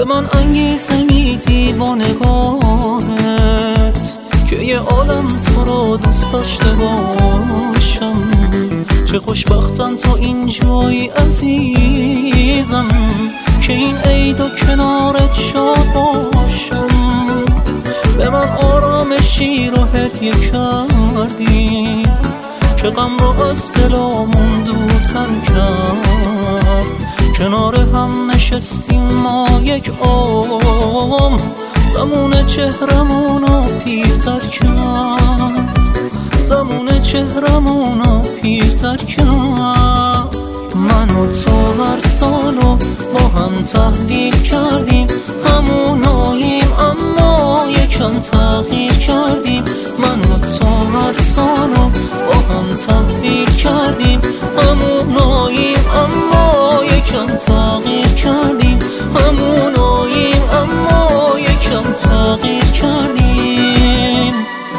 من انگیزه میدی با نگاهت که یه عالم تو رو دوست داشته باشم. چه خوشبختم تو اینجایی عزیزم که این عید و کنارت شاد باشم. به من آرامشی رو هدیه کردی که غم رو از دلامون دورتر کرد. کنار هم نشستیم ما یک عمر، زمان چهرمونو پیرتر کرد، زمان چهرمونو پیرتر کرد. من و تو هر سالو با هم تحویل کردیم، هموناییم اما یکم تغییر کردیم. من و تو هر سالو با هم تحویل کردیم، هموناییم اما یکم تغییر کردیم، هموناییم اما یکم تغییر کردیم.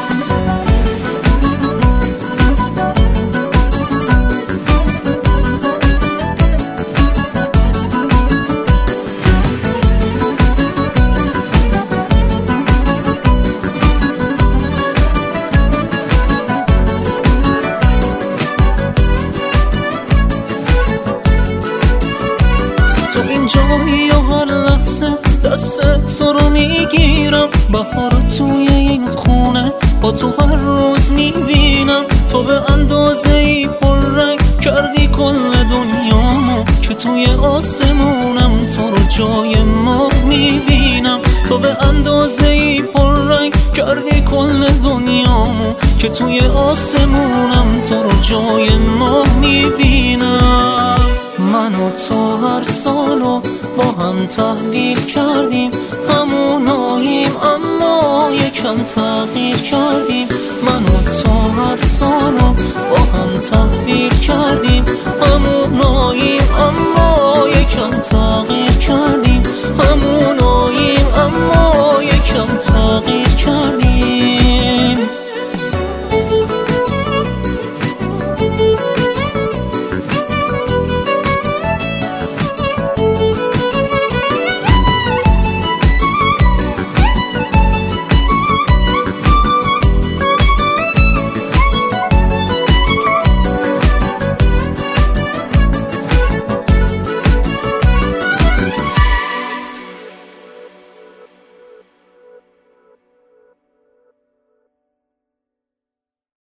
تو این جایی و هر لحظه دست تو رو میگیرم، بهار توی این خونه با تو هر روز میبینم. تو به اندازه ای پررنگ کردی کل دنیامو که توی آسمونم تو رو جای ما میبینم. تو به اندازه ای پررنگ کردی کل دنیامو که توی آسمونم تو رو جای ما میبینم. من و تو هر سالو با هم تحویل کردیم، هموناییم اما یکم تغییر کردیم. من و تو